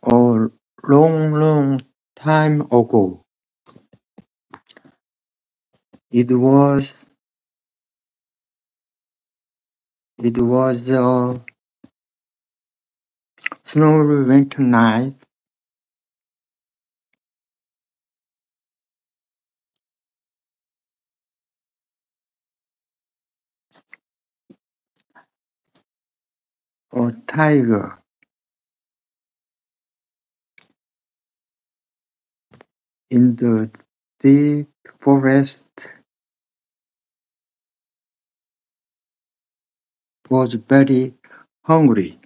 A long time ago, it was a snowy winter night. A tiger in the deep forest was very hungry.